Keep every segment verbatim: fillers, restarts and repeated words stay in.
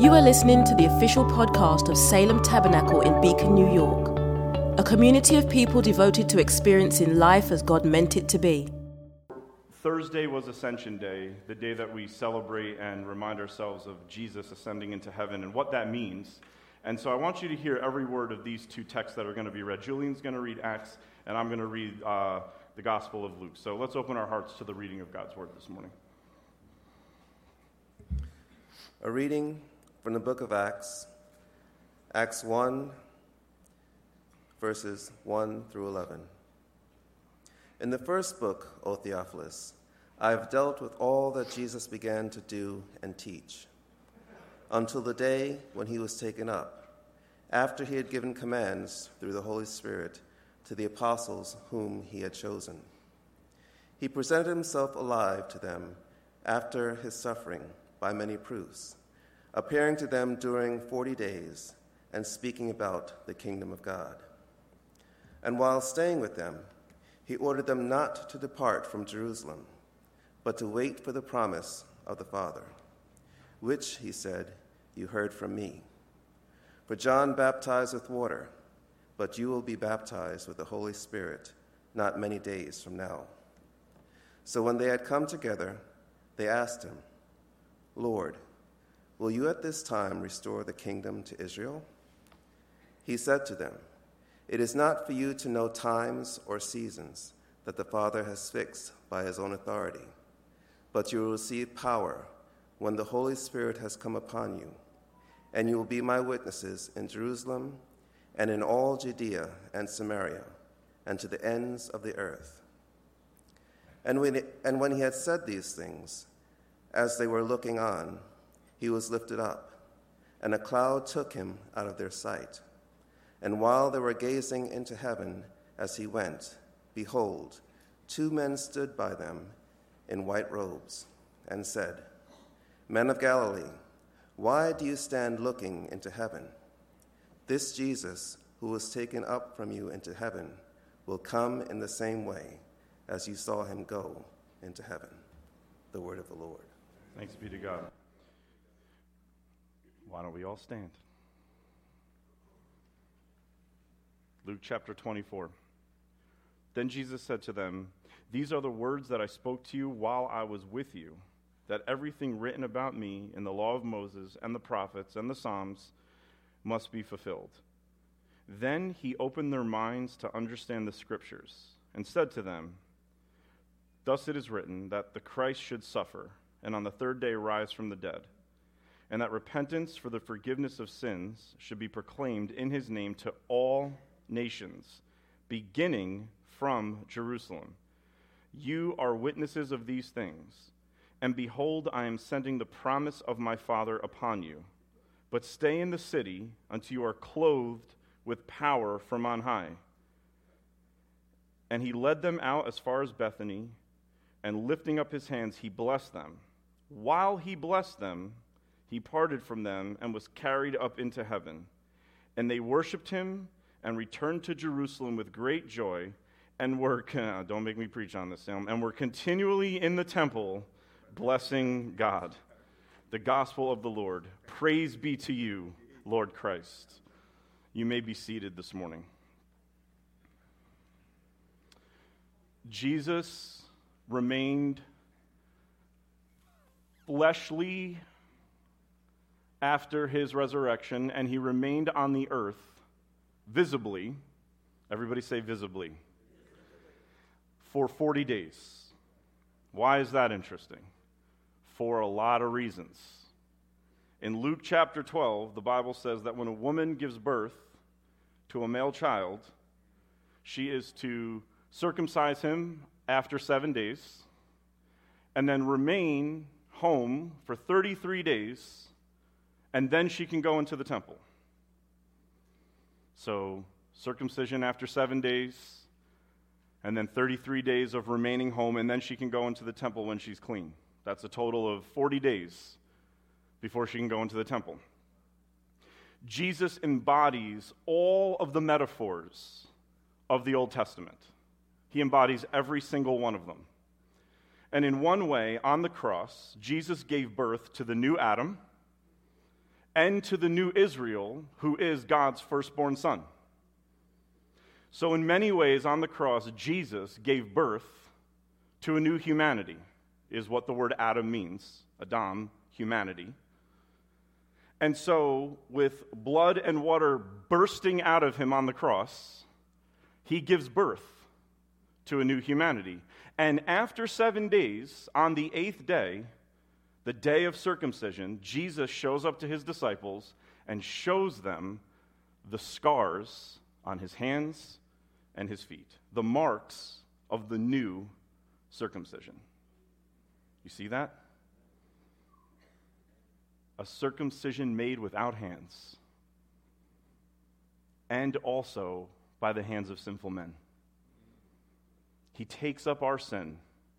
You are listening to the official podcast of Salem Tabernacle in Beacon, New York, a community of people devoted to experiencing life as God meant it to be. Thursday was Ascension Day, the day that we celebrate and remind ourselves of Jesus ascending into heaven and what that means. And so I want you to hear every word of these two texts that are going to be read. Julian's going to read Acts, and I'm going to read uh, the Gospel of Luke. So let's open our hearts to the reading of God's Word this morning. A reading from the book of Acts, Acts one, verses one through eleven. In the first book, O Theophilus, I have dealt with all that Jesus began to do and teach, until the day when he was taken up, after he had given commands through the Holy Spirit to the apostles whom he had chosen. He presented himself alive to them after his suffering by many proofs, appearing to them during forty days and speaking about the kingdom of God. And while staying with them, he ordered them not to depart from Jerusalem, but to wait for the promise of the Father, which, he said, you heard from me. For John baptized with water, but you will be baptized with the Holy Spirit not many days from now. So when they had come together, they asked him, Lord, will you at this time restore the kingdom to Israel? He said to them, it is not for you to know times or seasons that the Father has fixed by his own authority, but you will receive power when the Holy Spirit has come upon you, and you will be my witnesses in Jerusalem and in all Judea and Samaria and to the ends of the earth. And when, it, and when he had said these things, as they were looking on, he was lifted up, and a cloud took him out of their sight. And while they were gazing into heaven as he went, behold, two men stood by them in white robes and said, Men of Galilee, why do you stand looking into heaven? This Jesus, who was taken up from you into heaven, will come in the same way as you saw him go into heaven. The word of the Lord. Thanks be to God. Why don't we all stand? Luke chapter twenty-four. Then Jesus said to them, These are the words that I spoke to you while I was with you, that everything written about me in the law of Moses and the prophets and the Psalms must be fulfilled. Then he opened their minds to understand the scriptures and said to them, Thus it is written that the Christ should suffer and on the third day rise from the dead, and that repentance for the forgiveness of sins should be proclaimed in his name to all nations, beginning from Jerusalem. You are witnesses of these things, and behold, I am sending the promise of my Father upon you. But stay in the city until you are clothed with power from on high. And he led them out as far as Bethany, and lifting up his hands, he blessed them. While he blessed them, he parted from them and was carried up into heaven. And they worshipped him and returned to Jerusalem with great joy, and were, don't make me preach on this, Sam, and were continually in the temple blessing God. The gospel of the Lord. Praise be to you, Lord Christ. You may be seated this morning. Jesus remained fleshly after his resurrection, and he remained on the earth visibly, everybody say visibly, for forty days. Why is that interesting? For a lot of reasons. In Luke chapter twelve, the Bible says that when a woman gives birth to a male child, she is to circumcise him after seven days, and then remain home for thirty-three days, and then she can go into the temple. So, circumcision after seven days, and then thirty-three days of remaining home, and then she can go into the temple when she's clean. That's a total of forty days before she can go into the temple. Jesus embodies all of the metaphors of the Old Testament. He embodies every single one of them. And in one way, on the cross, Jesus gave birth to the new Adam and to the new Israel, who is God's firstborn son. So in many ways on the cross, Jesus gave birth to a new humanity, is what the word Adam means. Adam, humanity. And so with blood and water bursting out of him on the cross, he gives birth to a new humanity. And after seven days, on the eighth day, the day of circumcision, Jesus shows up to his disciples and shows them the scars on his hands and his feet, the marks of the new circumcision. You see that? A circumcision made without hands, and also by the hands of sinful men. He takes up our sin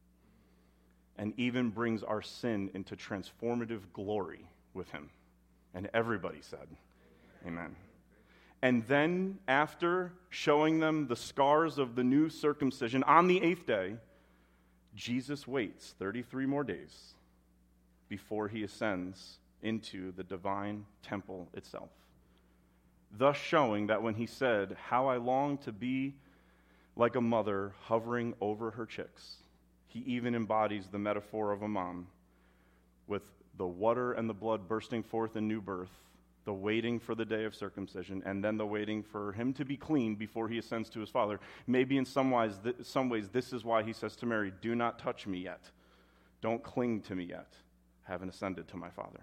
and even brings our sin into transformative glory with him. And everybody said, amen. And then, after showing them the scars of the new circumcision, on the eighth day, Jesus waits thirty-three more days before he ascends into the divine temple itself. Thus showing that when he said, "How I long to be like a mother hovering over her chicks," he even embodies the metaphor of a mom with the water and the blood bursting forth in new birth, the waiting for the day of circumcision, and then the waiting for him to be clean before he ascends to his Father. Maybe in some ways, th- some ways this is why he says to Mary, "Do not touch me yet. Don't cling to me yet. I haven't ascended to my Father."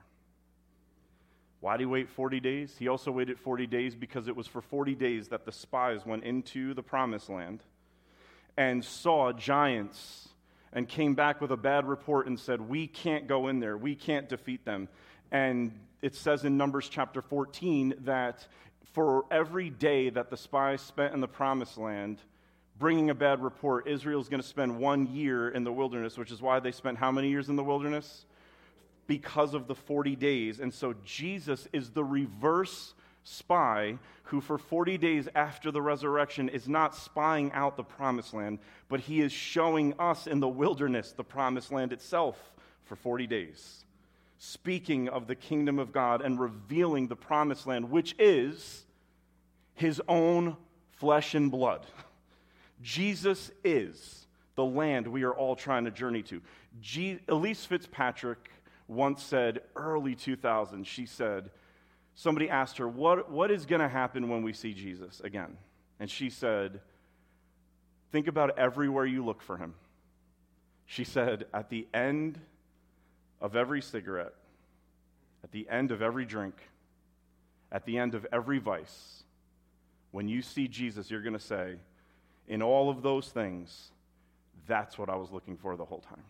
Why did he wait forty days? He also waited forty days because it was for forty days that the spies went into the promised land and saw giants and came back with a bad report and said, "We can't go in there. We can't defeat them." And it says in Numbers chapter fourteen that for every day that the spies spent in the promised land bringing a bad report, Israel's going to spend one year in the wilderness, which is why they spent how many years in the wilderness? Because of the forty days. And so Jesus is the reverse spy who for forty days after the resurrection is not spying out the promised land, but he is showing us in the wilderness the promised land itself for forty days, speaking of the kingdom of God and revealing the promised land, which is his own flesh and blood. Jesus is the land we are all trying to journey to. G- Elise Fitzpatrick once said, early two thousands, she said, somebody asked her, what, what is going to happen when we see Jesus again? And she said, think about everywhere you look for him. She said, at the end of every cigarette, at the end of every drink, at the end of every vice, when you see Jesus, you're going to say, in all of those things, that's what I was looking for the whole time.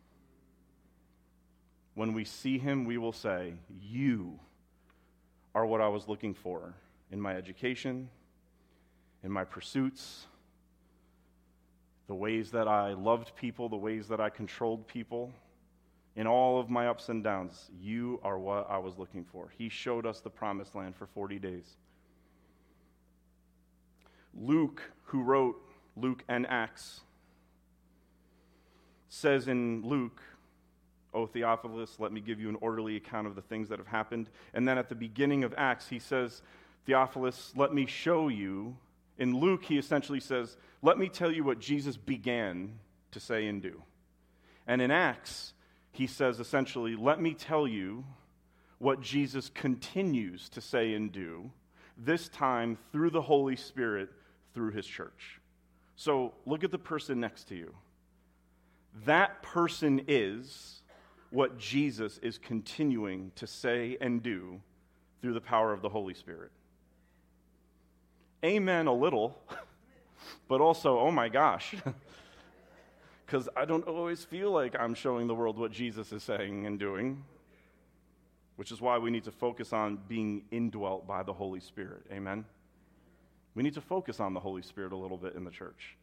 When we see him, we will say, you are what I was looking for in my education, in my pursuits, the ways that I loved people, the ways that I controlled people, in all of my ups and downs. You are what I was looking for. He showed us the promised land for forty days. Luke, who wrote Luke and Acts, says in Luke, "O Theophilus, let me give you an orderly account of the things that have happened." And then at the beginning of Acts, he says, "Theophilus, let me show you." In Luke, he essentially says, "Let me tell you what Jesus began to say and do." And in Acts, he says essentially, "Let me tell you what Jesus continues to say and do, this time through the Holy Spirit, through his church." So look at the person next to you. That person is what Jesus is continuing to say and do through the power of the Holy Spirit. Amen a little, but also, oh my gosh, because I don't always feel like I'm showing the world what Jesus is saying and doing, which is why we need to focus on being indwelt by the Holy Spirit. Amen? We need to focus on the Holy Spirit a little bit in the church.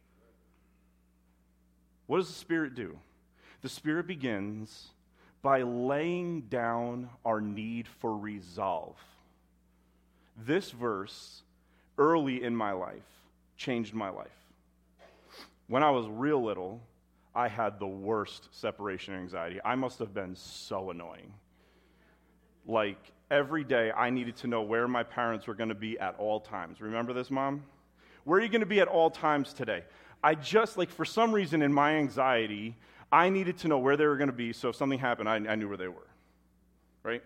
What does the Spirit do? The Spirit begins by laying down our need for resolve. This verse, early in my life, changed my life. When I was real little, I had the worst separation anxiety. I must have been so annoying. like every day I needed to know where my parents were going to be at all times. Remember this, Mom? Where are you going to be at all times today? I just, like, for some reason in my anxiety, I needed to know where they were going to be, so if something happened, I, I knew where they were, right?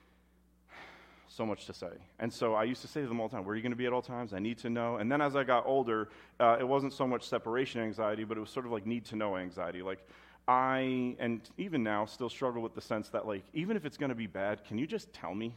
So much to say. And so I used to say to them all the time, where are you going to be at all times? I need to know. And then as I got older, uh, it wasn't so much separation anxiety, but it was sort of like need to know anxiety. Like, I, and even now, still struggle with the sense that, like, even if it's going to be bad, can you just tell me?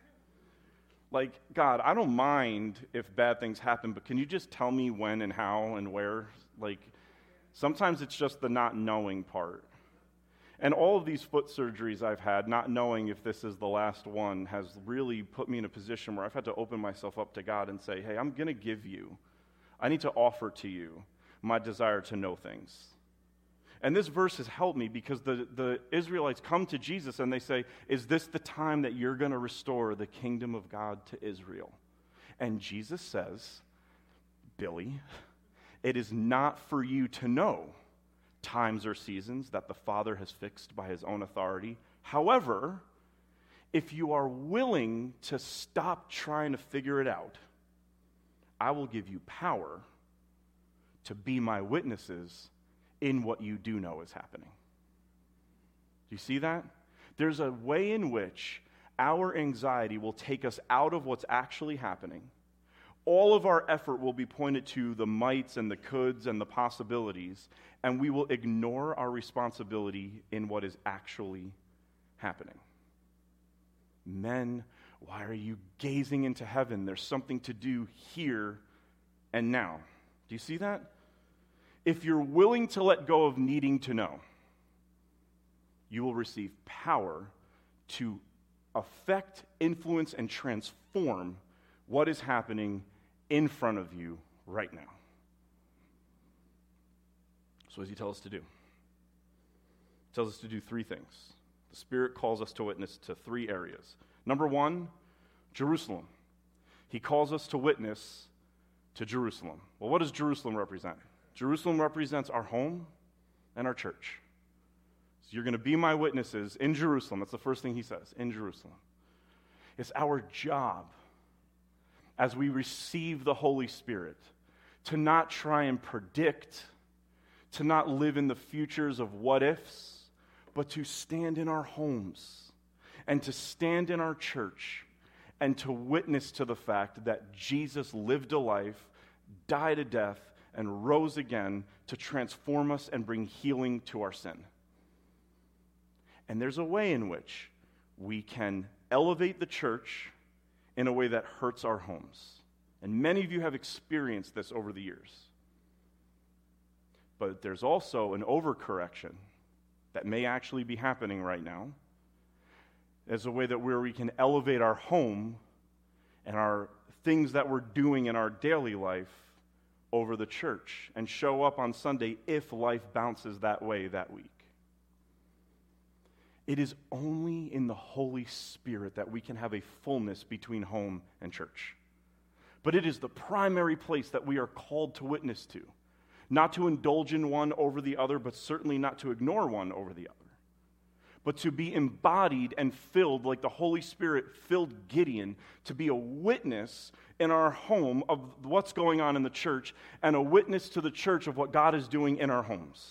Like, God, I don't mind if bad things happen, but can you just tell me when and how and where? Like, sometimes it's just the not knowing part. And all of these foot surgeries I've had, not knowing if this is the last one, has really put me in a position where I've had to open myself up to God and say, hey, I'm going to give you, I need to offer to you my desire to know things. And this verse has helped me because the, the Israelites come to Jesus and they say, is this the time that you're going to restore the kingdom of God to Israel? And Jesus says, Billy, it is not for you to know times or seasons that the Father has fixed by his own authority. However, if you are willing to stop trying to figure it out, I will give you power to be my witnesses in what you do know is happening. Do you see that? There's a way in which our anxiety will take us out of what's actually happening. All of our effort will be pointed to the mights and the coulds and the possibilities, and we will ignore our responsibility in what is actually happening. Men, why are you gazing into heaven? There's something to do here and now. Do you see that? If you're willing to let go of needing to know, you will receive power to affect, influence, and transform what is happening in front of you right now. So what does he tell us to do? He tells us to do three things. The Spirit calls us to witness to three areas. Number one, Jerusalem. He calls us to witness to Jerusalem. Well, what does Jerusalem represent? Jerusalem represents our home and our church. So you're going to be my witnesses in Jerusalem. That's the first thing he says, in Jerusalem. It's our job as we receive the Holy Spirit to not try and predict, to not live in the futures of what ifs, but to stand in our homes and to stand in our church and to witness to the fact that Jesus lived a life, died a death, and rose again to transform us and bring healing to our sin. And there's a way in which we can elevate the church in a way that hurts our homes. And many of you have experienced this over the years. But there's also an overcorrection that may actually be happening right now as a way that where we can elevate our home and our things that we're doing in our daily life over the church and show up on Sunday if life bounces that way that week. It is only in the Holy Spirit that we can have a fullness between home and church. But it is the primary place that we are called to witness to. Not to indulge in one over the other, but certainly not to ignore one over the other. But to be embodied and filled like the Holy Spirit filled Gideon, to be a witness in our home of what's going on in the church and a witness to the church of what God is doing in our homes.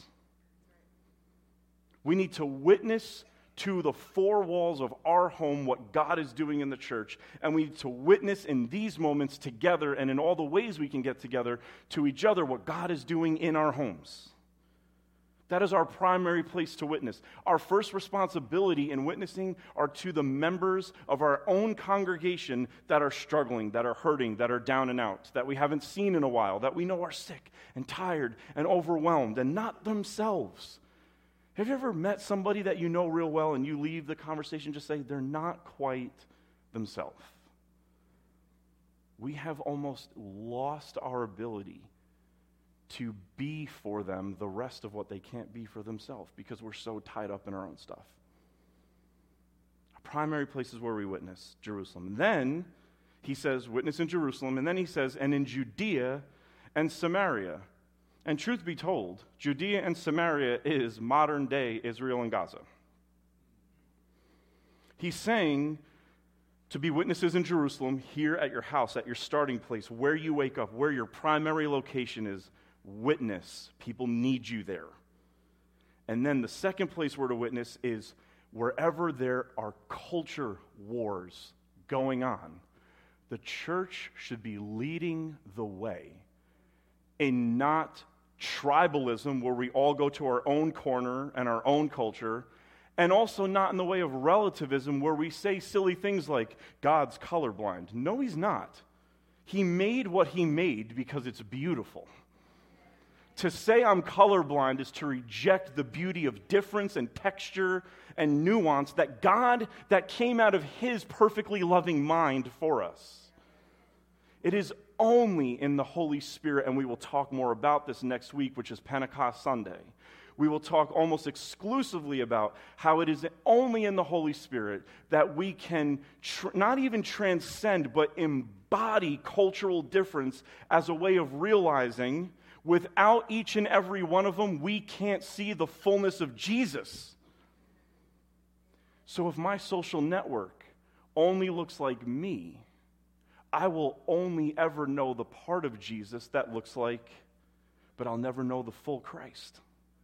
We need to witness to the four walls of our home what God is doing in the church, and we need to witness in these moments together and in all the ways we can get together to each other what God is doing in our homes. That is our primary place to witness. Our first responsibility in witnessing are to the members of our own congregation that are struggling, that are hurting, that are down and out, that we haven't seen in a while, that we know are sick and tired and overwhelmed and not themselves. Have you ever met somebody that you know real well and you leave the conversation just say they're not quite themselves? We have almost lost our ability to be for them the rest of what they can't be for themselves because we're so tied up in our own stuff. Our primary place is where we witness, Jerusalem. And then he says, witness in Jerusalem, and then he says, and in Judea and Samaria. And truth be told, Judea and Samaria is modern-day Israel and Gaza. He's saying, To be witnesses in Jerusalem, here at your house, at your starting place, where you wake up, where your primary location is, witness. People need you there. And then the second place we're to witness is wherever there are culture wars going on, the church should be leading the way in not tribalism where we all go to our own corner and our own culture, and also not in the way of relativism where we say silly things like, God's colorblind. No, he's not. He made what he made because it's beautiful. To say I'm colorblind is to reject the beauty of difference and texture and nuance that God, that came out of his perfectly loving mind for us. It is only in the Holy Spirit, and we will talk more about this next week, which is Pentecost Sunday. We will talk almost exclusively about how it is only in the Holy Spirit that we can tr- not even transcend, but embody cultural difference as a way of realizing without each and every one of them, we can't see the fullness of Jesus. So if my social network only looks like me, I will only ever know the part of Jesus that looks like, but I'll never know the full Christ.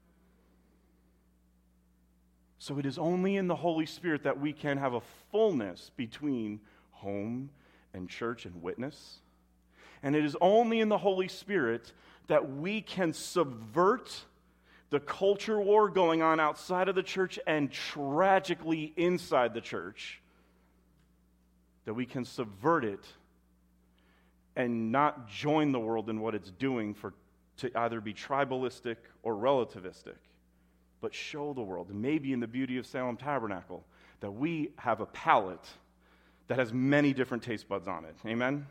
So it is only in the Holy Spirit that we can have a fullness between home and church and witness. And it is only in the Holy Spirit that we can subvert the culture war going on outside of the church and tragically inside the church, that we can subvert it and not join the world in what it's doing for to either be tribalistic or relativistic, but show the world, and maybe in the beauty of Salem Tabernacle, that we have a palate that has many different taste buds on it. Amen?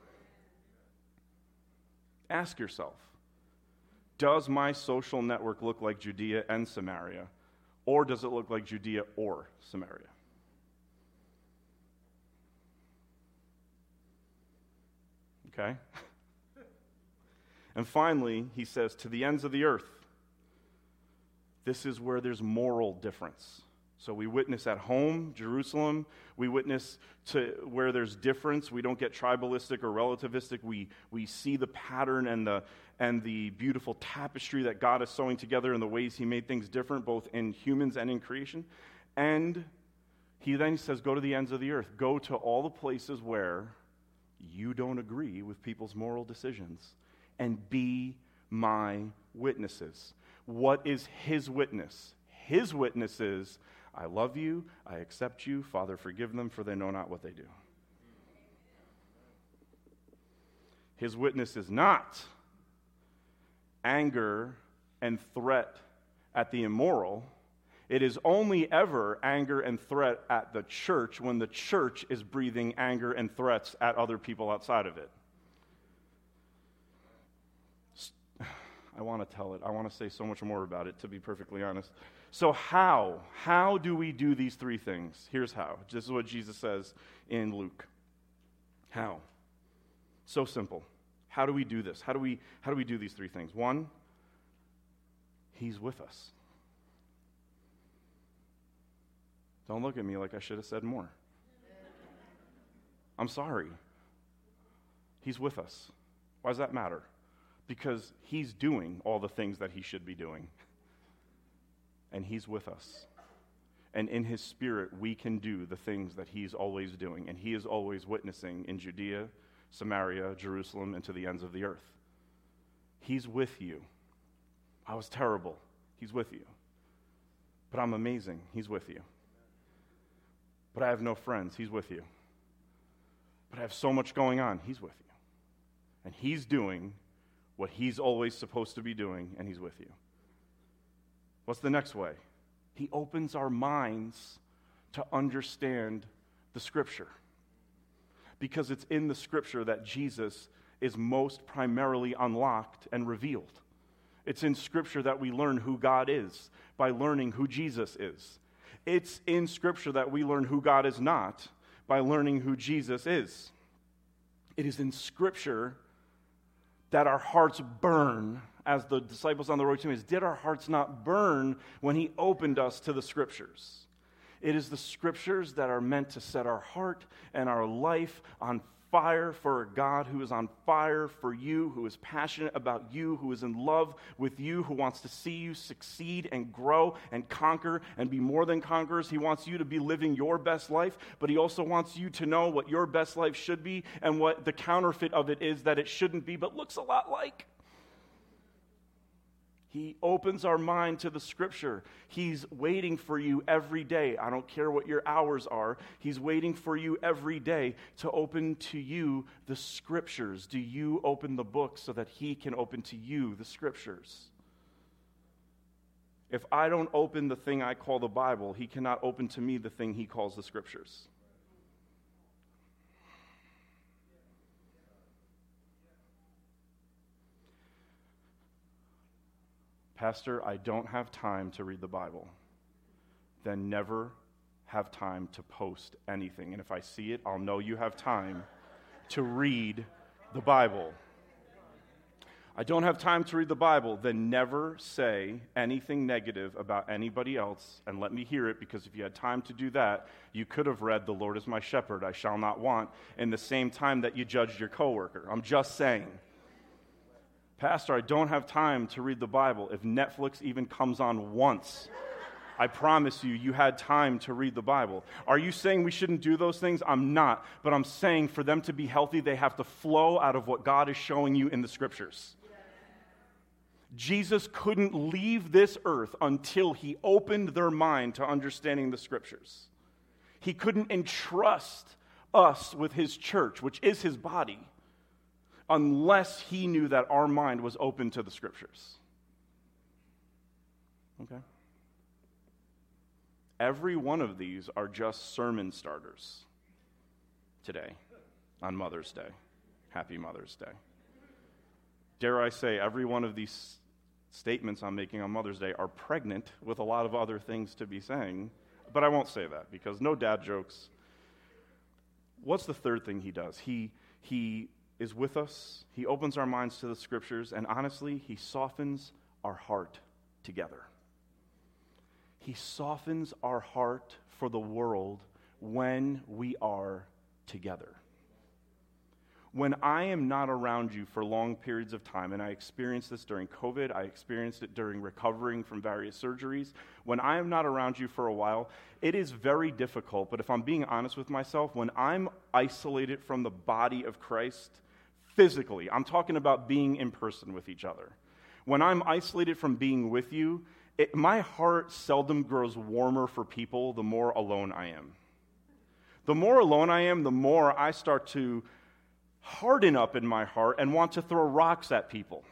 Ask yourself, does my social network look like Judea and Samaria, or does it look like Judea or Samaria? Okay? And finally, he says, to the ends of the earth. This is where there's moral difference. So we witness at home, Jerusalem. We witness to where there's difference. We don't get tribalistic or relativistic. We we see the pattern and the and the beautiful tapestry that God is sewing together in the ways he made things different, both in humans and in creation. And he then says, go to the ends of the earth. Go to all the places where you don't agree with people's moral decisions and be my witnesses. What is his witness? His witness is, I love you, I accept you, Father, forgive them, for they know not what they do. His witness is not anger and threat at the immoral. It is only ever anger and threat at the church when the church is breathing anger and threats at other people outside of it. I want to tell it. I want to say so much more about it, to be perfectly honest. So how? How do we do these three things? Here's how. This is what Jesus says in Luke. How? So simple. How do we do this? How do we, how do we do these three things? One, he's with us. Don't look at me like I should have said more. I'm sorry. He's with us. Why does that matter? Because he's doing all the things that he should be doing. And he's with us. And in his spirit, we can do the things that he's always doing. And he is always witnessing in Judea, Samaria, Jerusalem, and to the ends of the earth. He's with you. I was terrible. He's with you. But I'm amazing. He's with you. But I have no friends. He's with you. But I have so much going on. He's with you. And he's doing what he's always supposed to be doing, and he's with you. What's the next way? He opens our minds to understand the Scripture. Because it's in the Scripture that Jesus is most primarily unlocked and revealed. It's in Scripture that we learn who God is by learning who Jesus is. It's in Scripture that we learn who God is not by learning who Jesus is. It is in Scripture that our hearts burn, as the disciples on the road to Emmaus, did our hearts not burn when he opened us to the Scriptures? It is the scriptures that are meant to set our heart and our life on fire for a God who is on fire for you, who is passionate about you, who is in love with you, who wants to see you succeed and grow and conquer and be more than conquerors. He wants you to be living your best life, but he also wants you to know what your best life should be and what the counterfeit of it is that it shouldn't be, but looks a lot like. He opens our mind to the scripture. He's waiting for you every day. I don't care what your hours are. He's waiting for you every day to open to you the scriptures. Do you open the book so that he can open to you the scriptures? If I don't open the thing I call the Bible, he cannot open to me the thing he calls the scriptures. Pastor, I don't have time to read the Bible. Then never have time to post anything. And if I see it, I'll know you have time to read the Bible. I don't have time to read the Bible. Then never say anything negative about anybody else and let me hear it, because if you had time to do that, you could have read, "The Lord is my shepherd, I shall not want," in the same time that you judged your coworker. I'm just saying. Pastor, I don't have time to read the Bible. If Netflix even comes on once, I promise you, you had time to read the Bible. Are you saying we shouldn't do those things? I'm not. But I'm saying for them to be healthy, they have to flow out of what God is showing you in the scriptures. Jesus couldn't leave this earth until he opened their mind to understanding the scriptures. He couldn't entrust us with his church, which is his body, unless he knew that our mind was open to the scriptures. Okay? Every one of these are just sermon starters today on Mother's Day. Happy Mother's Day. Dare I say, every one of these statements I'm making on Mother's Day are pregnant with a lot of other things to be saying, but I won't say that because no dad jokes. What's the third thing he does? He he is with us. He opens our minds to the scriptures, and honestly, he softens our heart together. He softens our heart for the world when we are together. When I am not around you for long periods of time, and I experienced this during COVID, I experienced it during recovering from various surgeries, when I am not around you for a while, it is very difficult, but if I'm being honest with myself, when I'm isolated from the body of Christ, physically, I'm talking about being in person with each other. When I'm isolated from being with you, it, my heart seldom grows warmer for people the more alone I am. The more alone I am, the more I start to harden up in my heart and want to throw rocks at people.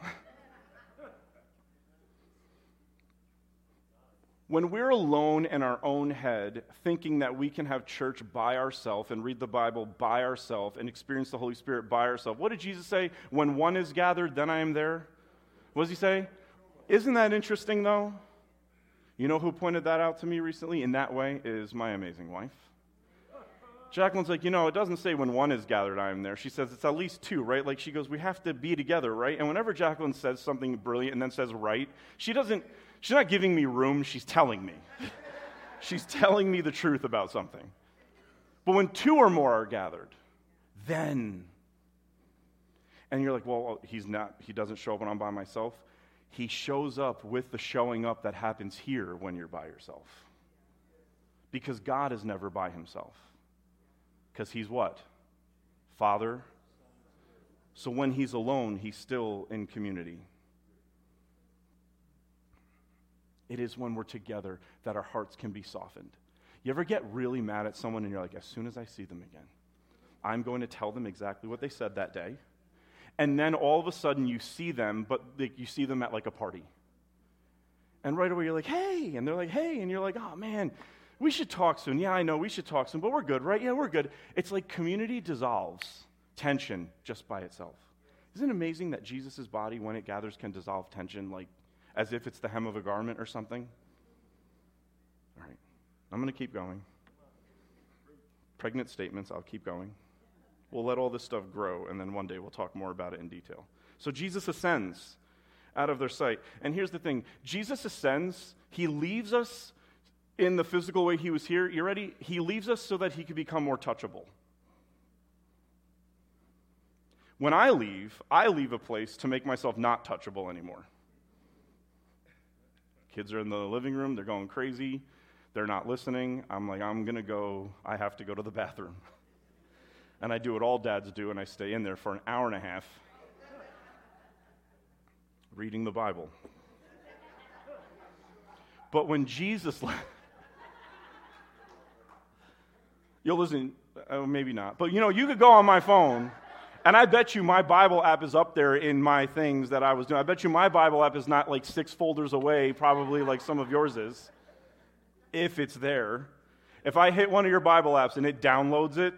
When we're alone in our own head, thinking that we can have church by ourselves and read the Bible by ourselves and experience the Holy Spirit by ourselves, what did Jesus say? When one is gathered, then I am there. What does he say? Isn't that interesting, though? You know who pointed that out to me recently in that way is my amazing wife. Jacqueline's like, you know, it doesn't say when one is gathered, I am there. She says it's at least two, right? Like she goes, we have to be together, right? And whenever Jacqueline says something brilliant and then says right, she doesn't, she's not giving me room, she's telling me. She's telling me the truth about something. But when two or more are gathered, then, and you're like, well, he's not, he doesn't show up when I'm by myself. He shows up with the showing up that happens here when you're by yourself. Because God is never by himself. Because he's what? Father. So when he's alone, he's still in community. It is when we're together that our hearts can be softened. You ever get really mad at someone and you're like, as soon as I see them again, I'm going to tell them exactly what they said that day. And then all of a sudden you see them, but you see them at like a party. And right away you're like, hey, and they're like, hey, and you're like, oh man, we should talk soon. Yeah, I know, we should talk soon, but we're good, right? Yeah, we're good. It's like community dissolves tension just by itself. Isn't it amazing that Jesus' body, when it gathers, can dissolve tension like as if it's the hem of a garment or something? All right, I'm going to keep going. Pregnant statements, I'll keep going. We'll let all this stuff grow, and then one day we'll talk more about it in detail. So Jesus ascends out of their sight. And here's the thing. Jesus ascends. He leaves us in the physical way he was here, you ready? He leaves us so that he could become more touchable. When I leave, I leave a place to make myself not touchable anymore. Kids are in the living room, they're going crazy, they're not listening. I'm like, I'm going to go, I have to go to the bathroom. And I do what all dads do, and I stay in there for an hour and a half reading the Bible. But when Jesus left, you'll listen, uh, maybe not, but you know, you could go on my phone, and I bet you my Bible app is up there in my things that I was doing. I bet you my Bible app is not like six folders away, probably like some of yours is, if it's there. If I hit one of your Bible apps and it downloads it,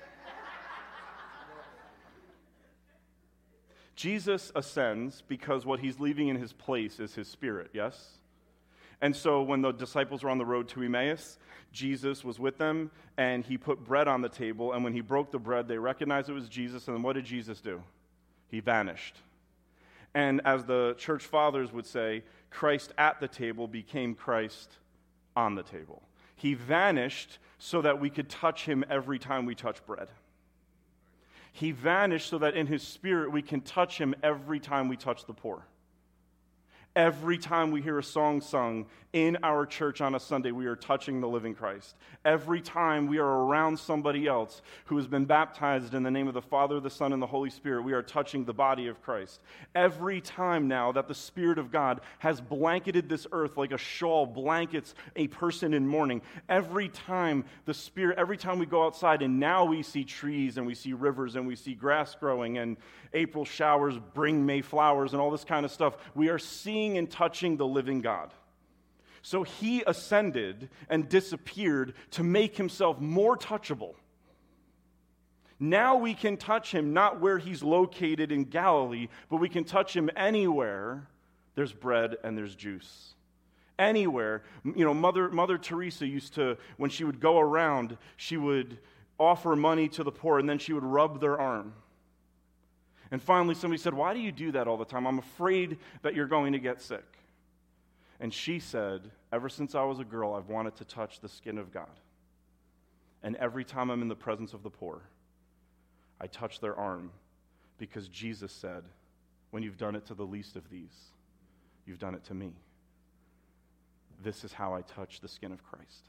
Jesus ascends because what he's leaving in his place is his spirit, yes? And so when the disciples were on the road to Emmaus, Jesus was with them, and he put bread on the table, and when he broke the bread, they recognized it was Jesus, and then what did Jesus do? He vanished. And as the church fathers would say, Christ at the table became Christ on the table. He vanished so that we could touch him every time we touch bread. He vanished so that in his spirit we can touch him every time we touch the poor. Every time we hear a song sung in our church on a Sunday, we are touching the living Christ. Every time we are around somebody else who has been baptized in the name of the Father, the Son, and the Holy Spirit, we are touching the body of Christ. Every time now that the Spirit of God has blanketed this earth like a shawl blankets a person in mourning, every time the Spirit, every time we go outside and now we see trees and we see rivers and we see grass growing and April showers bring May flowers and all this kind of stuff, we are seeing and touching the living God. So he ascended and disappeared to make himself more touchable. Now we can touch him not where he's located in Galilee, but we can touch him anywhere there's bread and there's juice. Anywhere. You know, Mother, Mother Teresa used to, when she would go around, she would offer money to the poor and then she would rub their arm. And finally somebody said, why do you do that all the time? I'm afraid that you're going to get sick. And she said, ever since I was a girl, I've wanted to touch the skin of God. And every time I'm in the presence of the poor, I touch their arm because Jesus said, when you've done it to the least of these, you've done it to me. This is how I touch the skin of Christ.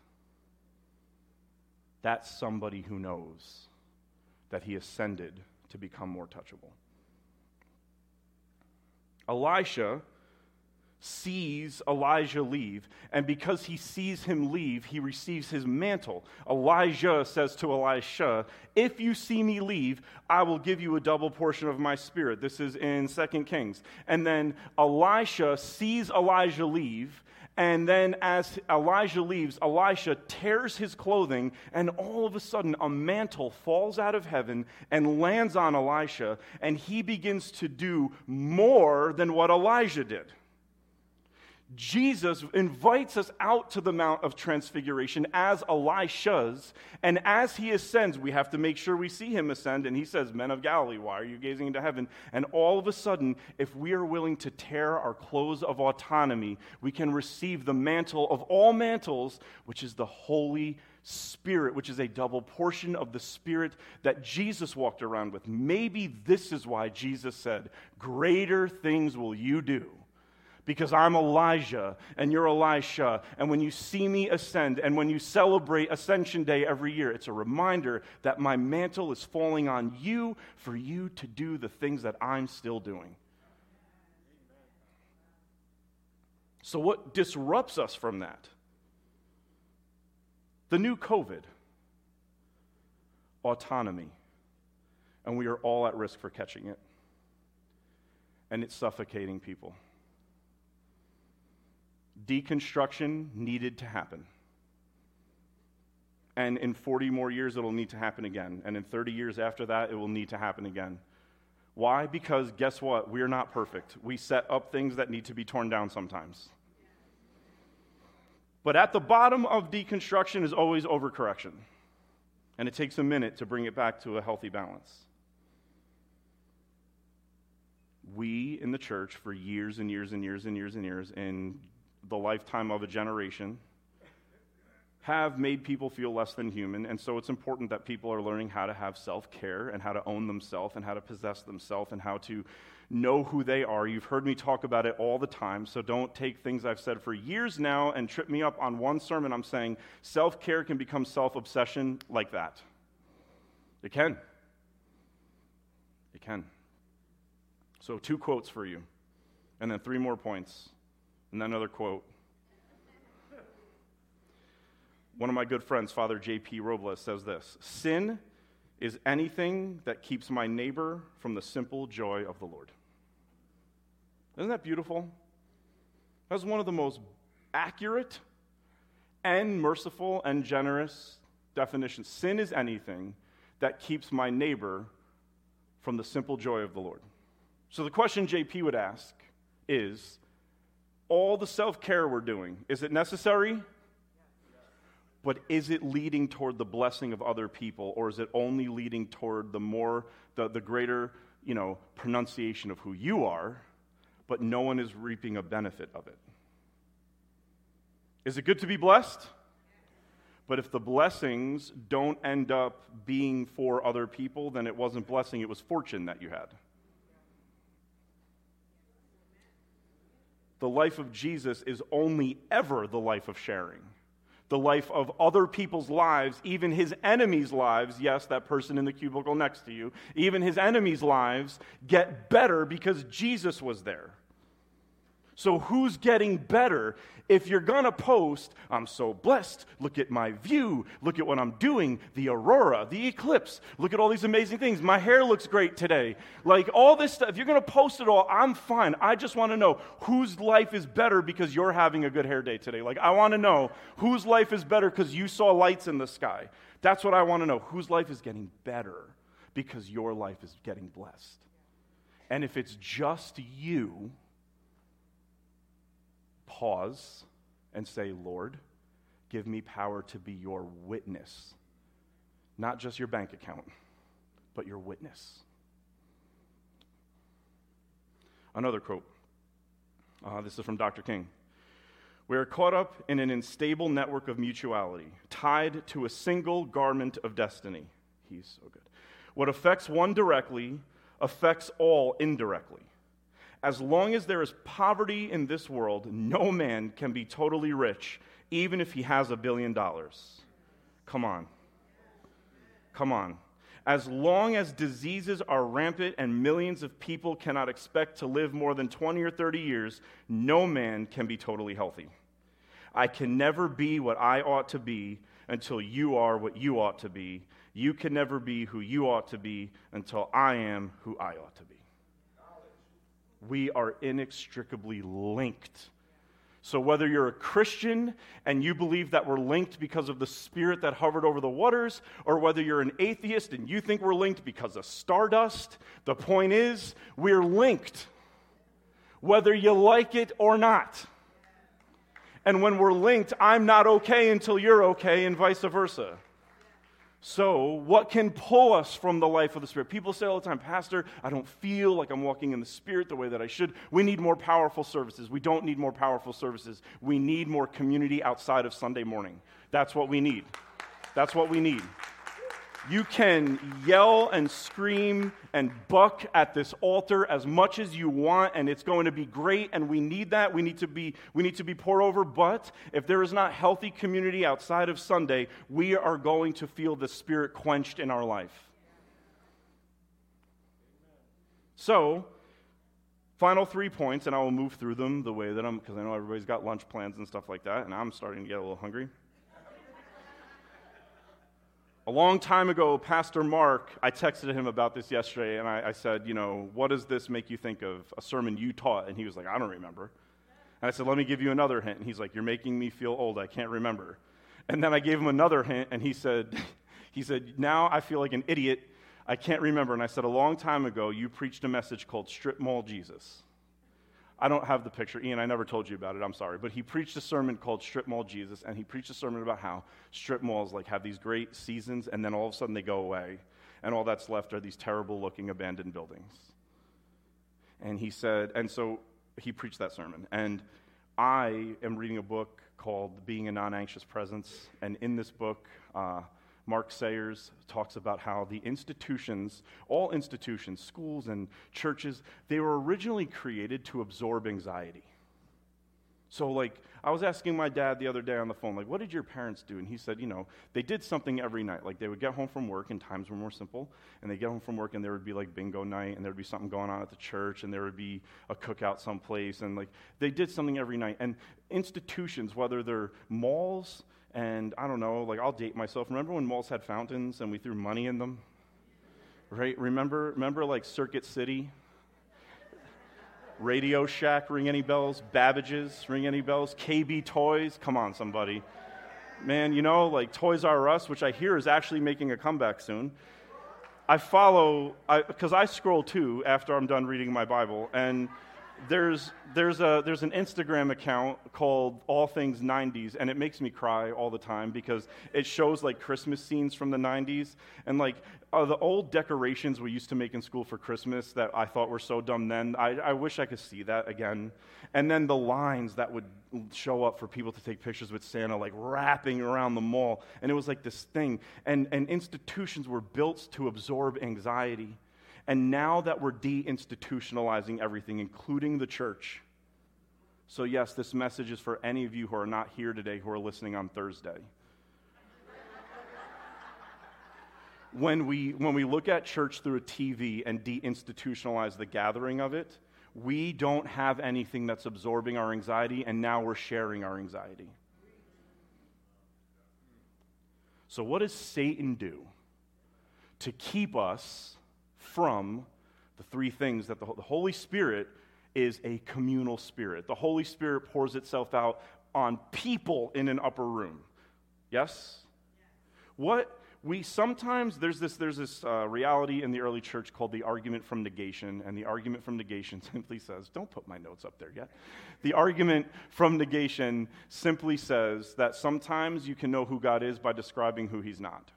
That's somebody who knows that he ascended to become more touchable. Elisha sees Elijah leave, and because he sees him leave, he receives his mantle. Elijah says to Elisha, if you see me leave, I will give you a double portion of my spirit. This is in Second Kings. And then Elisha sees Elijah leave, and then as Elijah leaves, Elisha tears his clothing, and all of a sudden a mantle falls out of heaven and lands on Elisha, and he begins to do more than what Elijah did. Jesus invites us out to the Mount of Transfiguration as Elisha's, and as he ascends, we have to make sure we see him ascend, and he says, men of Galilee, why are you gazing into heaven? And all of a sudden, if we are willing to tear our clothes of autonomy, we can receive the mantle of all mantles, which is the Holy Spirit, which is a double portion of the Spirit that Jesus walked around with. Maybe this is why Jesus said, greater things will you do. Because I'm Elijah, and you're Elisha, and when you see me ascend, and when you celebrate Ascension Day every year, it's a reminder that my mantle is falling on you for you to do the things that I'm still doing. So what disrupts us from that? The new COVID. Autonomy. And we are all at risk for catching it. And it's suffocating people. Deconstruction needed to happen. And in forty more years, it'll need to happen again. And in thirty years after that, it will need to happen again. Why? Because guess what? We're not perfect. We set up things that need to be torn down sometimes. But at the bottom of deconstruction is always overcorrection. And it takes a minute to bring it back to a healthy balance. We in the church for years and years and years and years and years, in the lifetime of a generation, have made people feel less than human, and so it's important that people are learning how to have self-care and how to own themselves and how to possess themselves and how to know who they are. You've heard me talk about it all the time, so don't take things I've said for years now and trip me up on one sermon. I'm saying self-care can become self-obsession like that. It can. It can. So two quotes for you, and then three more points, and then another quote. One of my good friends, Father J P Robles, says this: sin is anything that keeps my neighbor from the simple joy of the Lord. Isn't that beautiful? That's one of the most accurate and merciful and generous definitions. Sin is anything that keeps my neighbor from the simple joy of the Lord. So the question J P would ask is, all the self-care we're doing, is it necessary? But is it leading toward the blessing of other people, or is it only leading toward the more, the, the greater, you know, pronunciation of who you are, but no one is reaping a benefit of it? Is it good to be blessed? But if the blessings don't end up being for other people, then it wasn't blessing, it was fortune that you had. The life of Jesus is only ever the life of sharing. The life of other people's lives, even his enemies' lives, yes, that person in the cubicle next to you, even his enemies' lives get better because Jesus was there. So who's getting better? If you're going to post, I'm so blessed, look at my view, look at what I'm doing, the aurora, the eclipse, look at all these amazing things, my hair looks great today. Like all this stuff, if you're going to post it all, I'm fine. I just want to know whose life is better because you're having a good hair day today. Like I want to know whose life is better because you saw lights in the sky. That's what I want to know. Whose life is getting better because your life is getting blessed. And if it's just you, pause and say, Lord, give me power to be your witness. Not just your bank account, but your witness. Another quote. Uh, this is from Doctor King. We are caught up in an unstable network of mutuality, tied to a single garment of destiny. He's so good. What affects one directly affects all indirectly. As long as there is poverty in this world, no man can be totally rich, even if he has a billion dollars. Come on. Come on. As long as diseases are rampant and millions of people cannot expect to live more than twenty or thirty years, no man can be totally healthy. I can never be what I ought to be until you are what you ought to be. You can never be who you ought to be until I am who I ought to be. We are inextricably linked. So whether you're a Christian and you believe that we're linked because of the Spirit that hovered over the waters, or whether you're an atheist and you think we're linked because of stardust, the point is, we're linked, whether you like it or not. And when we're linked, I'm not okay until you're okay, and vice versa. So, what can pull us from the life of the Spirit? People say all the time, Pastor, I don't feel like I'm walking in the Spirit the way that I should. We need more powerful services. We don't need more powerful services. We need more community outside of Sunday morning. That's what we need. That's what we need. You can yell and scream and buck at this altar as much as you want, and it's going to be great, and we need that. We need to be we need to be poured over, but if there is not healthy community outside of Sunday, we are going to feel the Spirit quenched in our life. So, final three points, and I will move through them the way that I'm, because I know everybody's got lunch plans and stuff like that, and I'm starting to get a little hungry. A long time ago, Pastor Mark, I texted him about this yesterday, and I, I said, you know, what does this make you think of, a sermon you taught? And he was like, I don't remember. And I said, let me give you another hint. And he's like, you're making me feel old. I can't remember. And then I gave him another hint, and he said, he said, now I feel like an idiot. I can't remember. And I said, a long time ago, you preached a message called Strip Mall Jesus. I don't have the picture. Ian, I never told you about it. I'm sorry. But he preached a sermon called Strip Mall Jesus, and he preached a sermon about how strip malls like have these great seasons, and then all of a sudden they go away, and all that's left are these terrible-looking abandoned buildings. And he said, and so he preached that sermon. And I am reading a book called Being a Non-Anxious Presence, and in this book, uh, Mark Sayers talks about how the institutions, all institutions, schools and churches, they were originally created to absorb anxiety. So, like, I was asking my dad the other day on the phone, like, what did your parents do? And he said, you know, they did something every night. Like, they would get home from work, and times were more simple, and they'd get home from work, and there would be, like, bingo night, and there would be something going on at the church, and there would be a cookout someplace, and, like, they did something every night. And institutions, whether they're malls, and I don't know, like, I'll date myself. Remember when malls had fountains, and we threw money in them? Right? Remember, remember like, Circuit City? Radio Shack, ring any bells? Babbage's, ring any bells? K B Toys, come on, somebody. Man, you know, like Toys R Us, which I hear is actually making a comeback soon. I follow, because I, I scroll too after I'm done reading my Bible, and there's there's a there's an Instagram account called All Things nineties, and it makes me cry all the time because it shows like Christmas scenes from the nineties, and like uh, the old decorations we used to make in school for Christmas that I thought were so dumb then. I, I wish I could see that again. And then the lines that would show up for people to take pictures with Santa, like wrapping around the mall, and it was like this thing. And and institutions were built to absorb anxiety. And now that we're deinstitutionalizing everything, including the church. So yes, this message is for any of you who are not here today, who are listening on Thursday. When we, when we look at church through a T V and deinstitutionalize the gathering of it, we don't have anything that's absorbing our anxiety, and now we're sharing our anxiety. So what does Satan do to keep us from the three things that the, the Holy Spirit is a communal spirit? The Holy Spirit pours itself out on people in an upper room. Yes? What we sometimes, there's this there's this uh, reality in the early church called the argument from negation, and the argument from negation simply says, don't put my notes up there yet. The argument from negation simply says that sometimes you can know who God is by describing who he's not.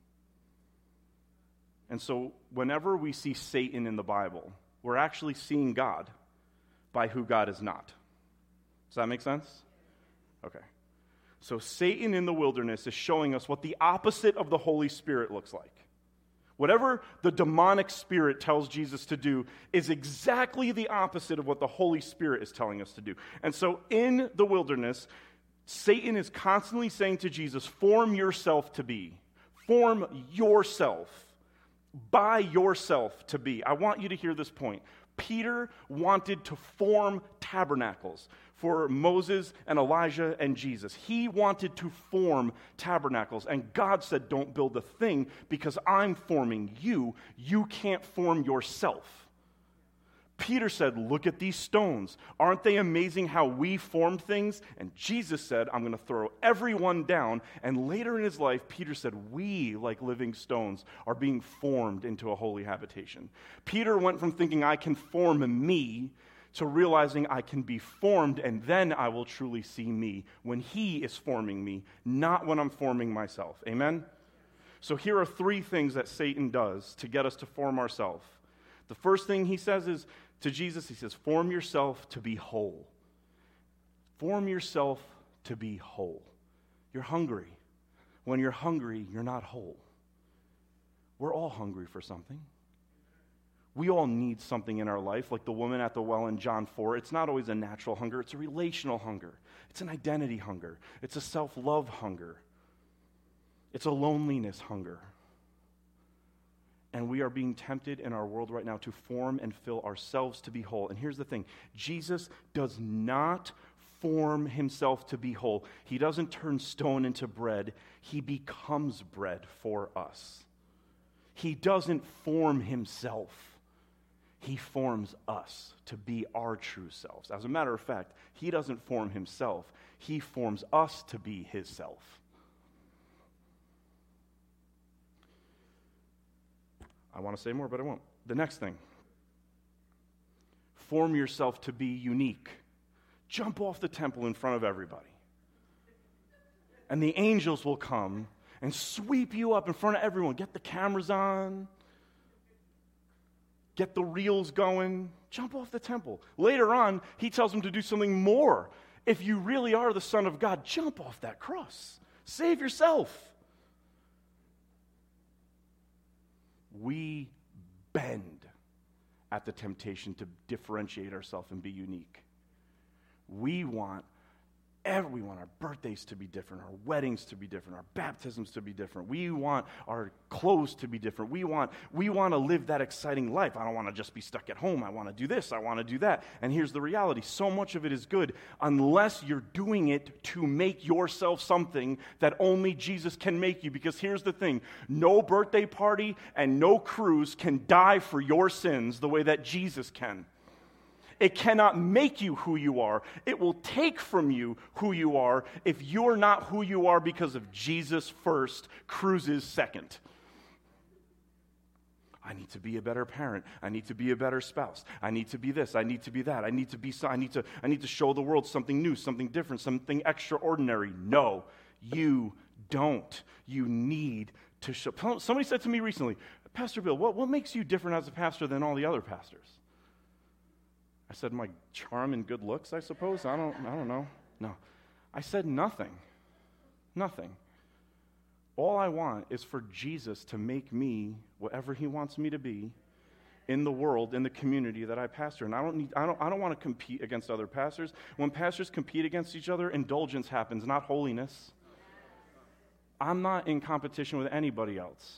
And so whenever we see Satan in the Bible, we're actually seeing God by who God is not. Does that make sense? Okay. So Satan in the wilderness is showing us what the opposite of the Holy Spirit looks like. Whatever the demonic spirit tells Jesus to do is exactly the opposite of what the Holy Spirit is telling us to do. And so in the wilderness, Satan is constantly saying to Jesus, form yourself to be. Form yourself. By yourself to be. I want you to hear this point. Peter wanted to form tabernacles for Moses and Elijah and Jesus. He wanted to form tabernacles, and God said, don't build a thing because I'm forming you. You can't form yourself. Peter said, look at these stones. Aren't they amazing how we formed things? And Jesus said, I'm going to throw everyone down. And later in his life, Peter said, we, like living stones, are being formed into a holy habitation. Peter went from thinking, I can form me, to realizing I can be formed, and then I will truly see me when he is forming me, not when I'm forming myself. Amen? So here are three things that Satan does to get us to form ourselves. The first thing he says is, to Jesus, he says, form yourself to be whole. Form yourself to be whole. You're hungry. When you're hungry, you're not whole. We're all hungry for something. We all need something in our life, like the woman at the well in John four. It's not always a natural hunger. It's a relational hunger. It's an identity hunger. It's a self-love hunger. It's a loneliness hunger. And we are being tempted in our world right now to form and fill ourselves to be whole. And here's the thing. Jesus does not form himself to be whole. He doesn't turn stone into bread. He becomes bread for us. He doesn't form himself. He forms us to be our true selves. As a matter of fact, he doesn't form himself. He forms us to be his self. I want to say more, but I won't. The next thing. Form yourself to be unique. Jump off the temple in front of everybody. And the angels will come and sweep you up in front of everyone. Get the cameras on. Get the reels going. Jump off the temple. Later on, he tells them to do something more If you really are the Son of God, jump off that cross. Save yourself. We bend at the temptation to differentiate ourselves and be unique. We want every, we want our birthdays to be different, our weddings to be different, our baptisms to be different. We want our clothes to be different. We want we want to live that exciting life. I don't want to just be stuck at home. I want to do this. I want to do that. And here's the reality. So much of it is good unless you're doing it to make yourself something that only Jesus can make you. Because here's the thing. No birthday party and no cruise can die for your sins the way that Jesus can. It cannot make you who you are. It will take from you who you are if you're not who you are because of Jesus first, cruises second. I need to be a better parent. I need to be a better spouse. I need to be this. I need to be that. I need to be I need to I need to show the world something new, something different, something extraordinary. No, you don't. You need to show. Somebody said to me recently, Pastor Bill, what, what makes you different as a pastor than all the other pastors? I said, my charm and good looks, I suppose. I don't I don't know. No. I said nothing. Nothing. All I want is for Jesus to make me whatever he wants me to be in the world, in the community that I pastor. And I don't need I don't I don't want to compete against other pastors. When pastors compete against each other, indulgence happens, not holiness. I'm not in competition with anybody else.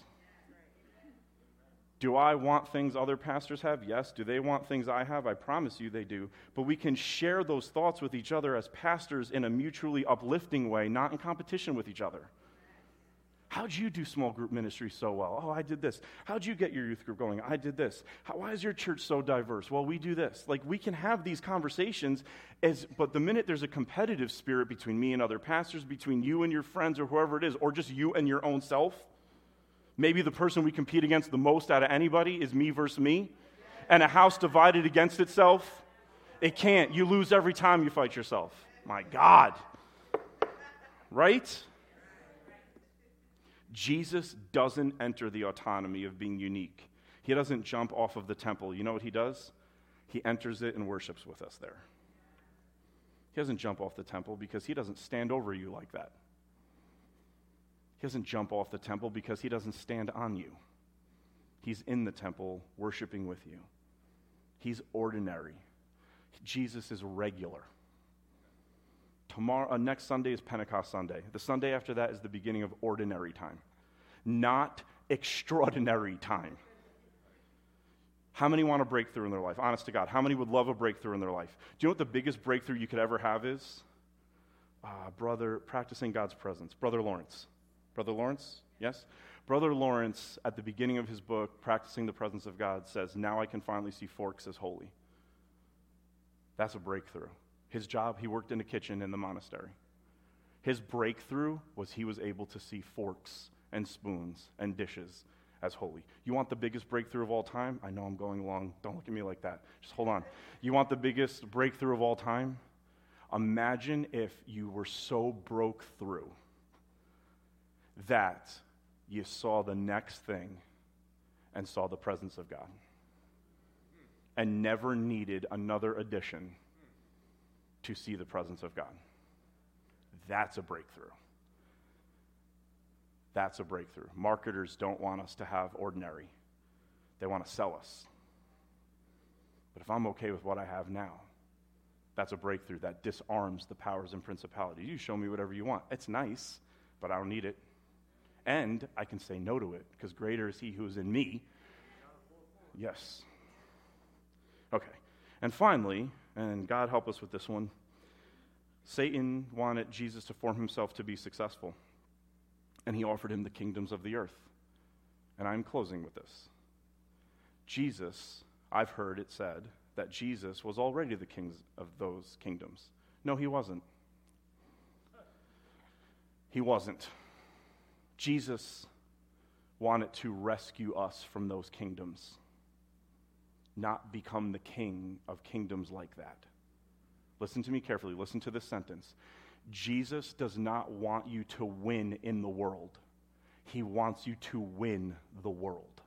Do I want things other pastors have? Yes. Do they want things I have? I promise you they do. But we can share those thoughts with each other as pastors in a mutually uplifting way, not in competition with each other. How'd you do small group ministry so well? Oh, I did this. How'd you get your youth group going? I did this. How, why is your church so diverse? Well, we do this. Like, we can have these conversations, as, but the minute there's a competitive spirit between me and other pastors, between you and your friends or whoever it is, or just you and your own self, maybe the person we compete against the most out of anybody is me versus me. And a house divided against itself, it can't. You lose every time you fight yourself. My God. Right? Jesus doesn't enter the autonomy of being unique. He doesn't jump off of the temple. You know what he does? He enters it and worships with us there. He doesn't jump off the temple because he doesn't stand over you like that. He doesn't jump off the temple because he doesn't stand on you. He's in the temple worshiping with you. He's ordinary. Jesus is regular. Tomorrow, uh, next Sunday is Pentecost Sunday. The Sunday after that is the beginning of ordinary time, not extraordinary time. How many want a breakthrough in their life? Honest to God, how many would love a breakthrough in their life? Do you know what the biggest breakthrough you could ever have is? Uh, brother, practicing God's presence. Brother Lawrence. Brother Lawrence, yes? Brother Lawrence, at the beginning of his book, Practicing the Presence of God, says, now I can finally see forks as holy. That's a breakthrough. His job, he worked in a kitchen in the monastery. His breakthrough was he was able to see forks and spoons and dishes as holy. You want the biggest breakthrough of all time? I know I'm going along. Don't look at me like that. Just hold on. You want the biggest breakthrough of all time? Imagine if you were so broke through that you saw the next thing and saw the presence of God and never needed another addition to see the presence of God. That's a breakthrough. That's a breakthrough. Marketers don't want us to have ordinary. They want to sell us. But if I'm okay with what I have now, that's a breakthrough that disarms the powers and principalities. You show me whatever you want. It's nice, but I don't need it. And I can say no to it, because greater is he who is in me. Yes. Okay. And finally, and God help us with this one, Satan wanted Jesus to form himself to be successful. And he offered him the kingdoms of the earth. And I'm closing with this. Jesus, I've heard it said, that Jesus was already the king of those kingdoms. No, he wasn't. He wasn't. Jesus wanted to rescue us from those kingdoms, not become the king of kingdoms like that. Listen to me carefully. Listen to this sentence. Jesus does not want you to win in the world. He wants you to win the world.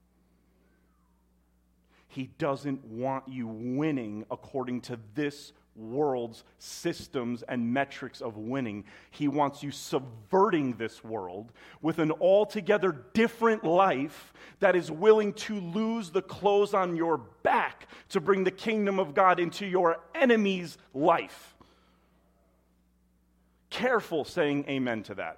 He doesn't want you winning according to this world's systems and metrics of winning. He wants you subverting this world with an altogether different life that is willing to lose the clothes on your back to bring the kingdom of God into your enemy's life. Careful saying amen to that.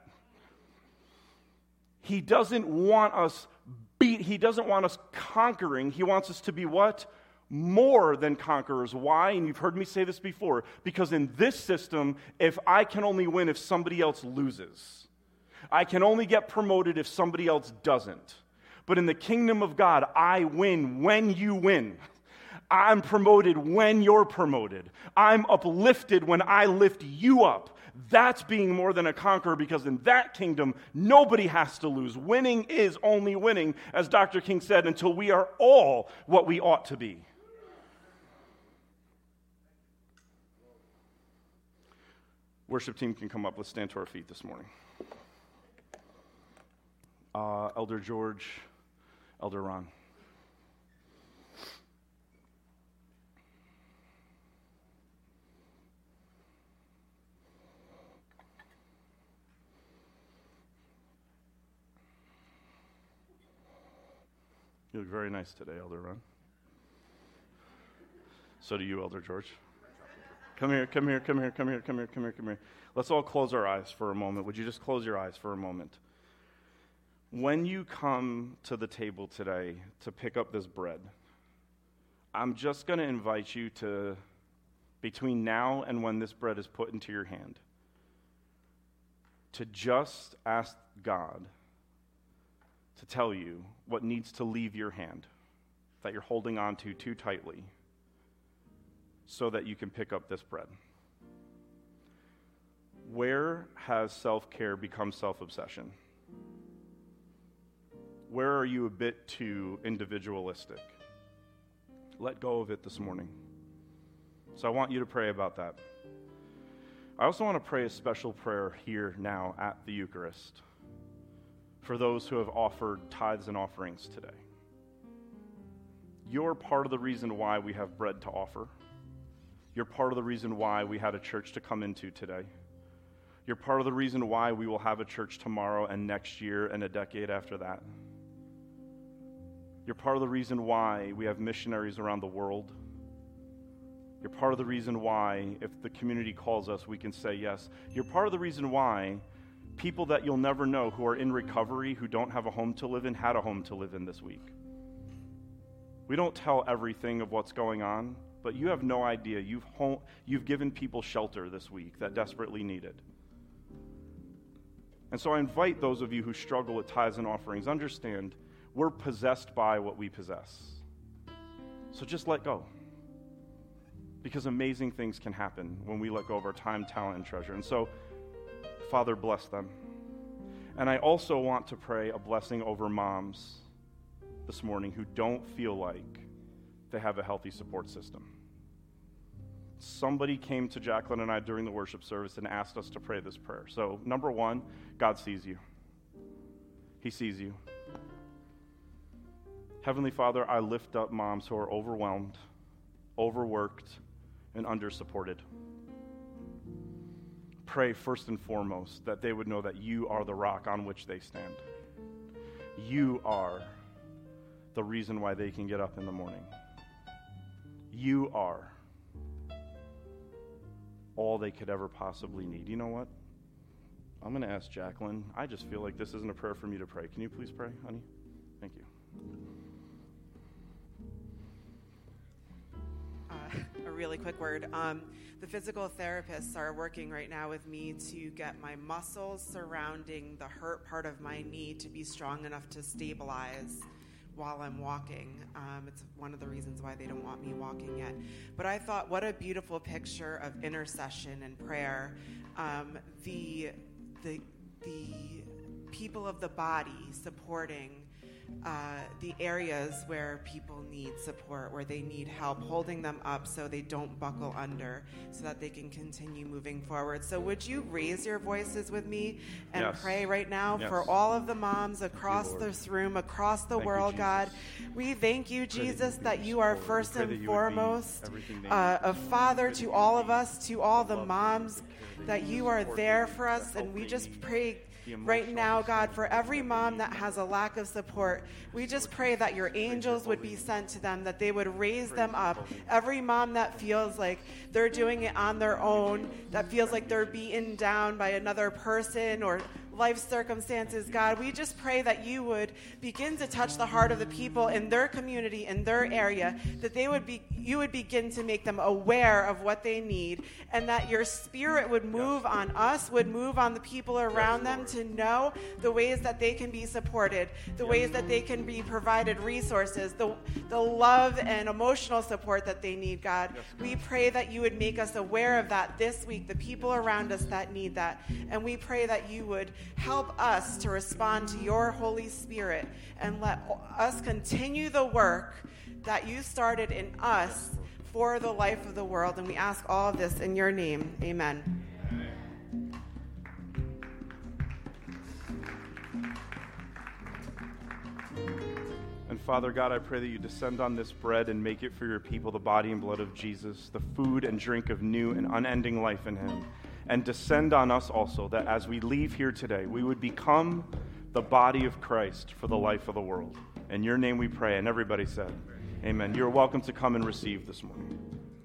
He doesn't want us beat, he doesn't want us conquering. He wants us to be what? More than conquerors. Why? And you've heard me say this before. Because in this system, if I can only win if somebody else loses. I can only get promoted if somebody else doesn't. But in the kingdom of God, I win when you win. I'm promoted when you're promoted. I'm uplifted when I lift you up. That's being more than a conqueror, because in that kingdom, nobody has to lose. Winning is only winning, as Doctor King said, until we are all what we ought to be. Worship team can come up. Let's stand to our feet this morning. Uh, Elder George, Elder Ron. You look very nice today, Elder Ron. So do you, Elder George. Come here, come here, come here, come here, come here, come here, come here. Let's all close our eyes for a moment. Would you just close your eyes for a moment? When you come to the table today to pick up this bread, I'm just going to invite you to, between now and when this bread is put into your hand, to just ask God to tell you what needs to leave your hand that you're holding on to too tightly so that you can pick up this bread. Where has self-care become self-obsession? Where are you a bit too individualistic? Let go of it this morning. So I want you to pray about that. I also want to pray a special prayer here now at the Eucharist for those who have offered tithes and offerings today. You're part of the reason why we have bread to offer. You're part of the reason why we had a church to come into today. You're part of the reason why we will have a church tomorrow and next year and a decade after that. You're part of the reason why we have missionaries around the world. You're part of the reason why, if the community calls us, we can say yes. You're part of the reason why people that you'll never know who are in recovery, who don't have a home to live in, had a home to live in this week. We don't tell everything of what's going on, but you have no idea. You've home, you've given people shelter this week that desperately need it. And so I invite those of you who struggle with tithes and offerings, understand we're possessed by what we possess. So just let go. Because amazing things can happen when we let go of our time, talent, and treasure. And so, Father, bless them. And I also want to pray a blessing over moms this morning who don't feel like they have a healthy support system. Somebody came to Jacqueline and I during the worship service and asked us to pray this prayer. So, number one, God sees you. He sees you. Heavenly Father, I lift up moms who are overwhelmed, overworked, and under-supported. Pray first and foremost that they would know that you are the rock on which they stand. You are the reason why they can get up in the morning. You are all they could ever possibly need. You know what? I'm going to ask Jacqueline. I just feel like this isn't a prayer for me to pray. Can you please pray, honey? Thank you. Uh, a really quick word. Um, the physical therapists are working right now with me to get my muscles surrounding the hurt part of my knee to be strong enough to stabilize while I'm walking. Um, it's one of the reasons why they don't want me walking yet. But I thought, what a beautiful picture of intercession and prayer. Um, the the the people of the body supporting uh, the areas where people need support, where they need help, holding them up so they don't buckle under, so that they can continue moving forward. So would you raise your voices with me and Yes. pray right now Yes. for all of the moms across Lord. this room, across the Thank you, world, Jesus. God. We thank you, Pray that you Jesus, would that be you are supported. first Pray that and you would be foremost everything they uh, need. a father Pray that to you all would of be us, to all the love them, moms, the care that they you need, are the support there they for need, us. the And help we they just need, pray the right emotional now, God, support for that every they mom need. that has a lack of support. We just pray that your angels would be sent to them, that they would raise them up. Every mom that feels like they're doing it on their own, that feels like they're beaten down by another person or life circumstances, God, we just pray that you would begin to touch the heart of the people in their community, in their area, that they would be, you would begin to make them aware of what they need, and that your spirit would move on us, would move on the people around them to know the ways that they can be supported, the ways that they can be provided resources, the, the love and emotional support that they need, God. We pray that you would make us aware of that this week, the people around us that need that. And we pray that you would help us to respond to your Holy Spirit and let us continue the work that you started in us for the life of the world. And we ask all of this in your name. Amen. And Father God, I pray that you descend on this bread and make it for your people the body and blood of Jesus, the food and drink of new and unending life in him. And descend on us also, that as we leave here today, we would become the body of Christ for the life of the world. In your name we pray, and everybody said, amen. You're welcome to come and receive this morning.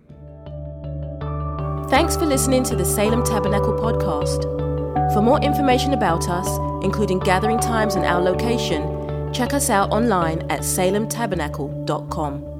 Thanks for listening to the Salem Tabernacle podcast. For more information about us, including gathering times and our location, check us out online at salem tabernacle dot com.